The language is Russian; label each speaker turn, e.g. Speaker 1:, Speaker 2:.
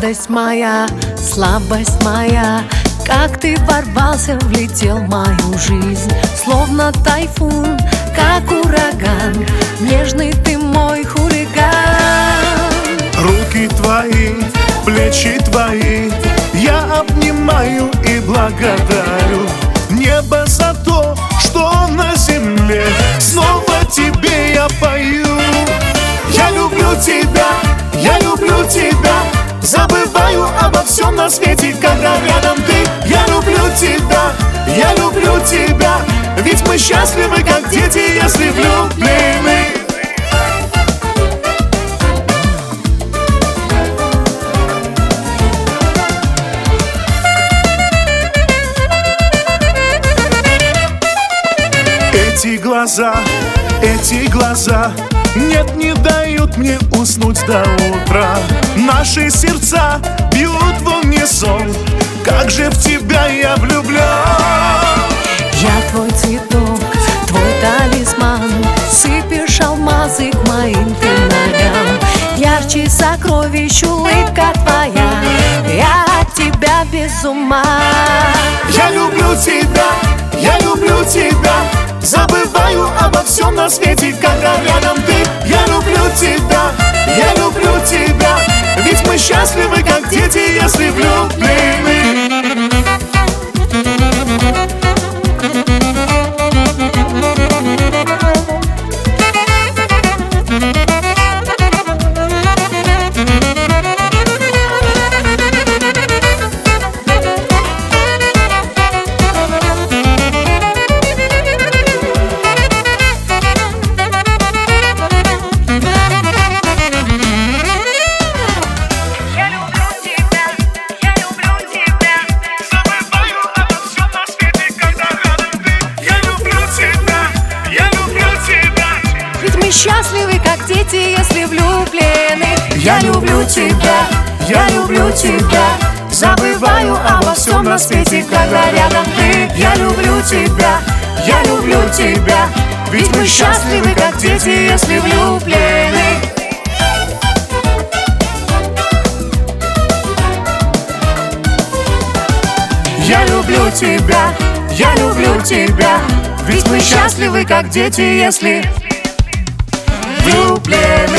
Speaker 1: радость моя, слабость моя. Как ты ворвался, влетел в мою жизнь, словно тайфун, как ураган. Нежный ты мой хулиган.
Speaker 2: Руки твои, плечи твои я обнимаю и благодарю небо за то, что на земле снова тебе я пою. Я люблю тебя, я люблю тебя, забываю обо всем на свете, когда рядом ты. Я люблю тебя, я люблю тебя, ведь мы счастливы, как дети, если влюблены. Эти глаза, нет, не дают мне уснуть до утра. Наши сердца бьют в унисон, как же в тебя я влюблен.
Speaker 1: Я твой цветок, твой талисман, сыпешь алмазы к моим ты ногам. Ярче сокровищ улыбка твоя, я от тебя без ума.
Speaker 2: Я люблю тебя, я люблю тебя, забываю обо всем на свете, когда рядом ты. Я люблю тебя, я люблю тебя, ведь мы счастливы, как дети, если влюблены.
Speaker 1: Мы счастливы, как дети, если влюблены.
Speaker 2: Я люблю тебя, я люблю тебя, забываю обо всем на свете, когда рядом ты. Я люблю тебя, я люблю тебя, ведь мы счастливы, как дети, если влюблены. Я люблю тебя, я люблю тебя, ведь мы счастливы, как дети, если влюблены.